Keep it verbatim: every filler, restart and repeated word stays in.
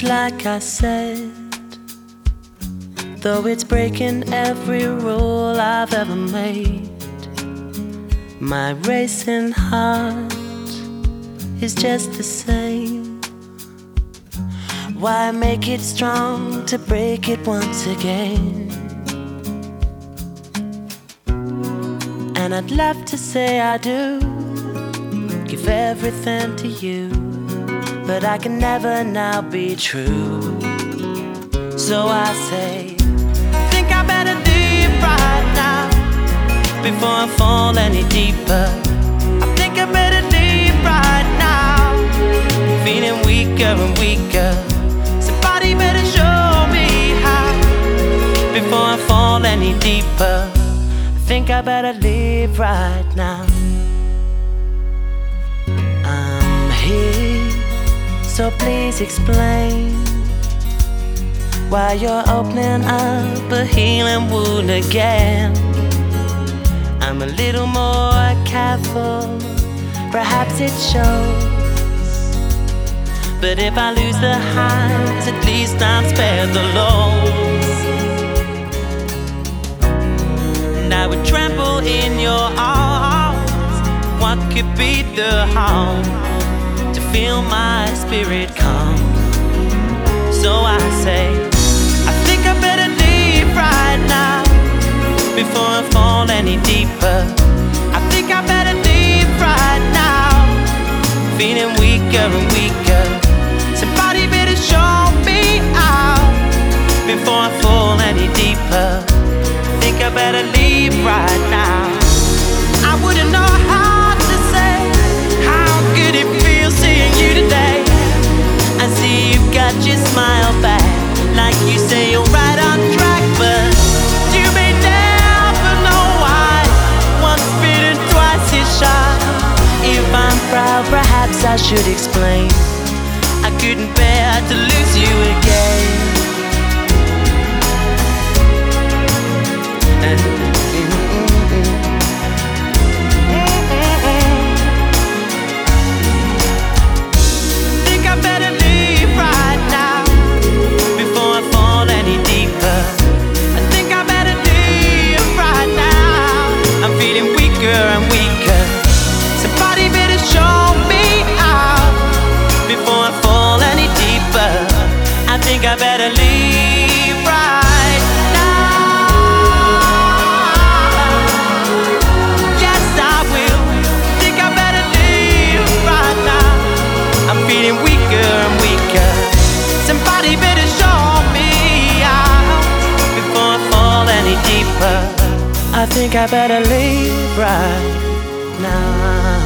Just like I said, though it's breaking every rule I've ever made, my racing heart is just the same. Why make it strong to break it once again? And I'd love to say I do, give everything to you, but I can never now be true. So I say, think I better leave right now before I fall any deeper. I think I better leave right now, feeling weaker and weaker. Somebody better show me how before I fall any deeper. I think I better leave right now. I'm here, so please explain why you're opening up a healing wound again. I'm a little more careful, perhaps it shows, but if I lose the highs, at least I'm spared the lows. And I would trample in your arms. What could be the harm to feel my spirit calm? So I say, I think I better leave right now before I fall any deeper. I think I better leave right now, feeling weaker and weaker. Somebody better show me out before I fall any deeper. I think I better leave right now. I wouldn't know how to say how good it feels seeing you today. I see you've got your smile back, like you say you're right on track, but you may never know why. Once bitten, twice is shy. If I'm proud, perhaps I should explain. I couldn't bear to lose you again. And, think I better leave right now before I fall any deeper. I think I better leave right now. I'm feeling weaker and weaker. Somebody better show me out before I fall any deeper. I think I better leave right now. Yes, I will. Think I better leave right now. I'm feeling weaker and weaker. Somebody better show me out before I fall any deeper. I think I better leave right now.